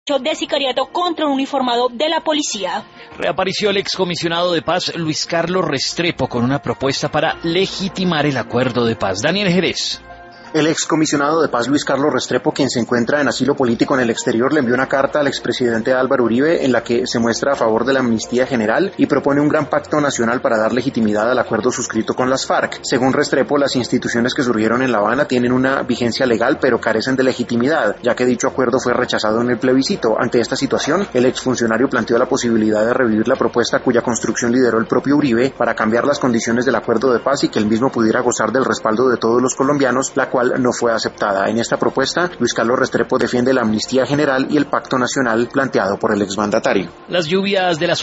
de sicariato contra un uniformado de la policía. Reapareció el excomisionado de paz Luis Carlos Restrepo con una propuesta para legitimar el acuerdo de paz. Daniel Jerez. El excomisionado de paz Luis Carlos Restrepo, quien se encuentra en asilo político en el exterior, le envió una carta al expresidente Álvaro Uribe en la que se muestra a favor de la amnistía general y propone un gran pacto nacional para dar legitimidad al acuerdo suscrito con las FARC. Según Restrepo, las instituciones que surgieron en La Habana tienen una vigencia legal pero carecen de legitimidad, ya que dicho acuerdo fue rechazado en el plebiscito. Ante esta situación, el exfuncionario planteó la posibilidad de revivir la propuesta cuya construcción lideró el propio Uribe para cambiar las condiciones del acuerdo de paz y que el mismo pudiera gozar del respaldo de todos los colombianos, la cual no fue aceptada. En esta propuesta, Luis Carlos Restrepo defiende la amnistía general y el pacto nacional planteado por el exmandatario. Las lluvias de las